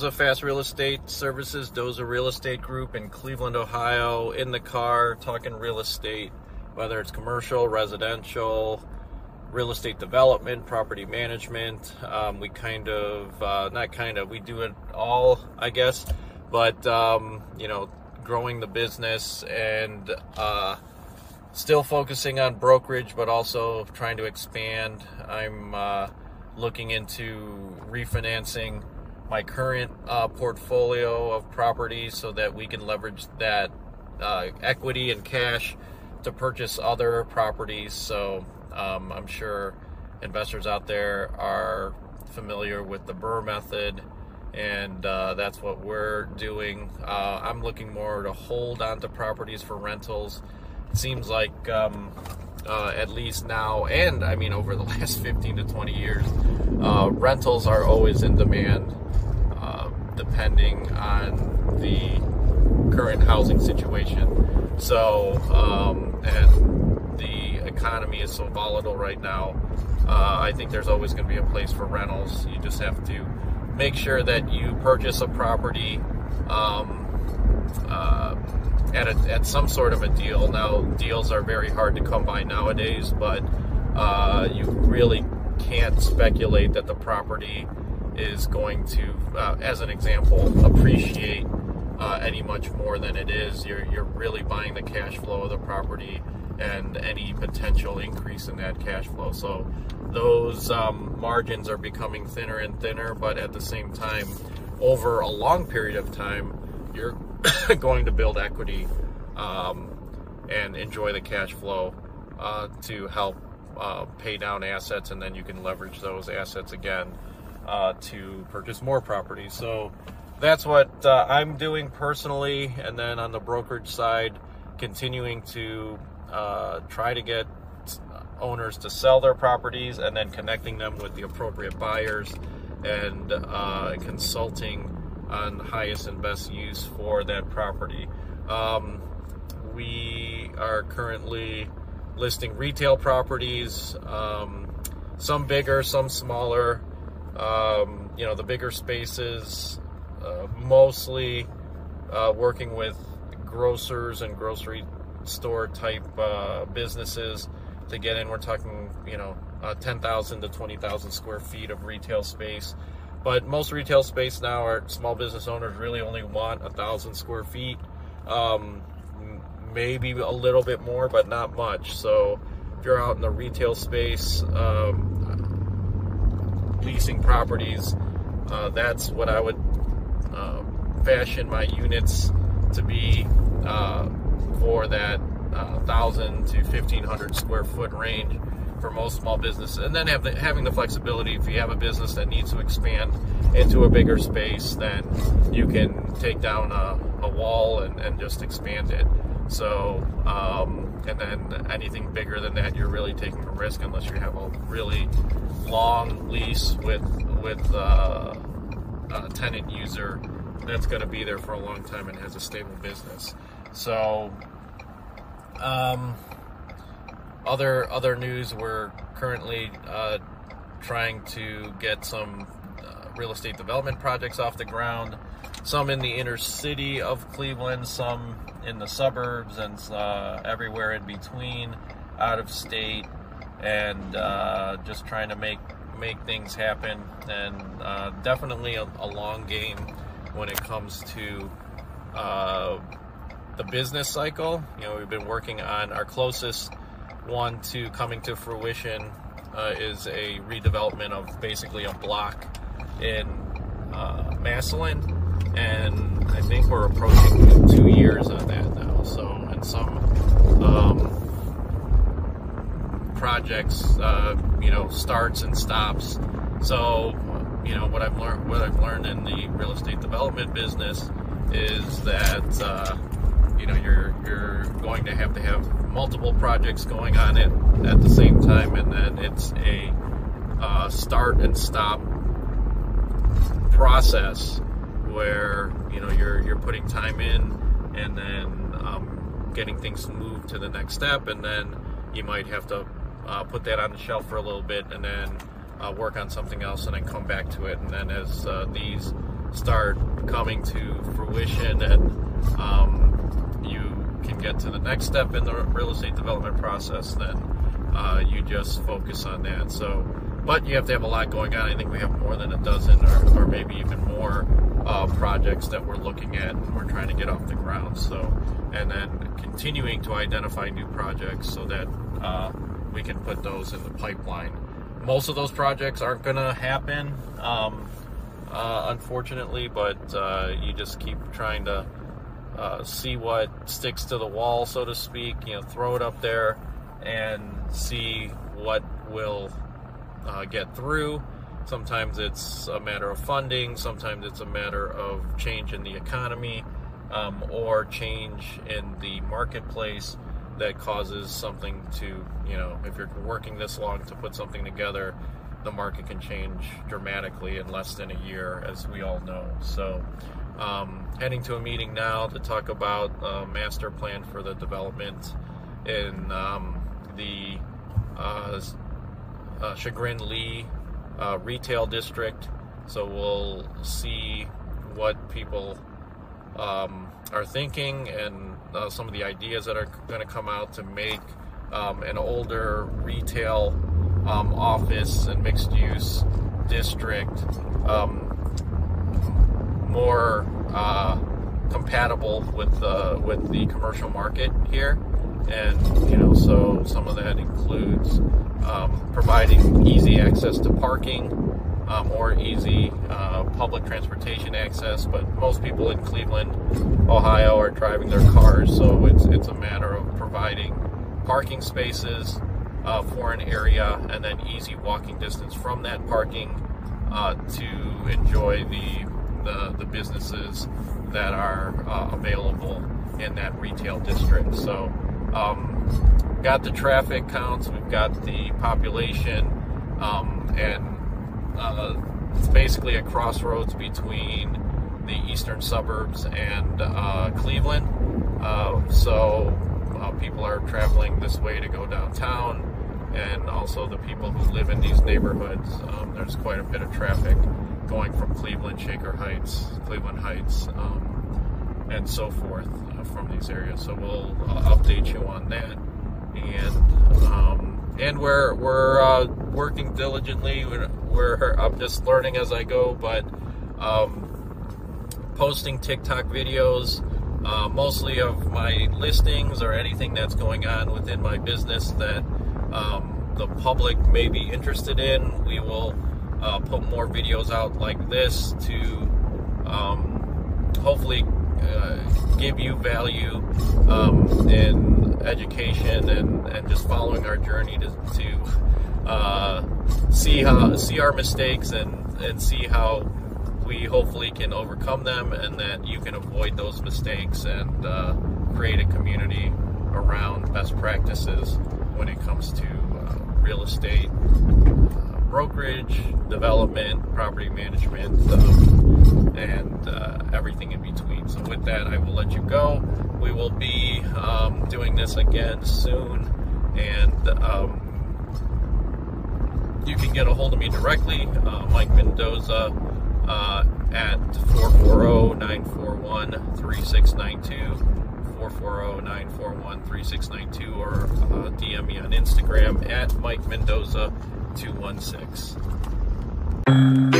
Doza Fast Real Estate Services, Doza Real Estate Group in Cleveland, Ohio, in the car, talking real estate, whether it's commercial, residential, real estate development, property management. We we do it all, I guess, but, growing the business and still focusing on brokerage, but also trying to expand. I'm looking into refinancing my current portfolio of properties so that we can leverage that equity and cash to purchase other properties. So I'm sure investors out there are familiar with the BRRRR method, and that's what we're doing. I'm looking more to hold onto properties for rentals. It seems like at least now, and I mean over the last 15 to 20 years, rentals are always in demand, depending on the current housing situation. So, and the economy is so volatile right now, I think there's always going to be a place for rentals. You just have to make sure that you purchase a property at some sort of a deal. Now, deals are very hard to come by nowadays, but you really can't speculate that the property is going to, as an example, appreciate any much more than it is. You're really buying the cash flow of the property and any potential increase in that cash flow. So those margins are becoming thinner and thinner, but at the same time, over a long period of time, you're going to build equity and enjoy the cash flow to help pay down assets, and then you can leverage those assets again to purchase more properties. So that's what I'm doing personally, and then on the brokerage side, continuing to try to get owners to sell their properties and then connecting them with the appropriate buyers and consulting on highest and best use for that property. We are currently listing retail properties, some bigger, some smaller. The bigger spaces, mostly working with grocers and grocery store type businesses to get in. We're talking, 10,000 to 20,000 square feet of retail space. But most retail space now, are small business owners really only want 1,000 square feet. Maybe a little bit more, but not much. So if you're out in the retail space, leasing properties, that's what I would fashion my units to be for that 1,000 to 1,500 square foot range for most small businesses. And then having the flexibility, if you have a business that needs to expand into a bigger space, then you can take down a wall and just expand it. So, and then anything bigger than that, you're really taking a risk unless you have a really long lease with a tenant user that's going to be there for a long time and has a stable business. So, other news, we're currently trying to get some real estate development projects off the ground, some in the inner city of Cleveland, some in the suburbs, and everywhere in between, out of state, and just trying to make things happen. And definitely a long game when it comes to the business cycle. We've been working on our closest one to coming to fruition is a redevelopment of basically a block in Massillon, and I think we're approaching 2 years on that now. So, and some projects, starts and stops. So, what I've learned in the real estate development business is that you're going to have multiple projects going on at the same time, and then it's a start and stop process where you're putting time in and then getting things moved to the next step, and then you might have to put that on the shelf for a little bit and then work on something else and then come back to it. And then as these start coming to fruition, and you can get to the next step in the real estate development process, then you just focus on that. So, but you have to have a lot going on. I think we have more than a dozen or maybe even more projects that we're looking at and we're trying to get off the ground. So, and then continuing to identify new projects so that we can put those in the pipeline. Most of those projects aren't going to happen, unfortunately, but you just keep trying to see what sticks to the wall, so to speak. You know, throw it up there and see what will get through. Sometimes it's a matter of funding, sometimes it's a matter of change in the economy, or change in the marketplace that causes something to, you know, if you're working this long to put something together, the market can change dramatically in less than a year, as we all know. So heading to a meeting now to talk about a master plan for the development in the Chagrin-Lee retail district. So we'll see what people are thinking and some of the ideas that are going to come out to make an older retail office and mixed use district more compatible with the commercial market here. And, you know, so some of that includes providing easy access to parking, or easy public transportation access. But most people in Cleveland, Ohio, are driving their cars, so it's a matter of providing parking spaces for an area, and then easy walking distance from that parking to enjoy the businesses that are available in that retail district. So got the traffic counts, we've got the population, and it's basically a crossroads between the eastern suburbs and Cleveland. So people are traveling this way to go downtown, and also the people who live in these neighborhoods. There's quite a bit of traffic going from Cleveland, Shaker Heights, Cleveland Heights, and so forth from these areas. So we'll update you on that, and we're working diligently. I'm just learning as I go, but posting TikTok videos, mostly of my listings or anything that's going on within my business that the public may be interested in. We will put more videos out like this to hopefully give you value in education and just following our journey to see our mistakes and see how we hopefully can overcome them, and that you can avoid those mistakes and create a community around best practices when it comes to real estate, brokerage, development, property management, and everything in between. So with that, I will let you go. We will be doing this again soon, and you can get a hold of me directly, Mike Mendoza, at 440-941-3692, 440-941-3692, or DM me on Instagram at Mike Mendoza 216.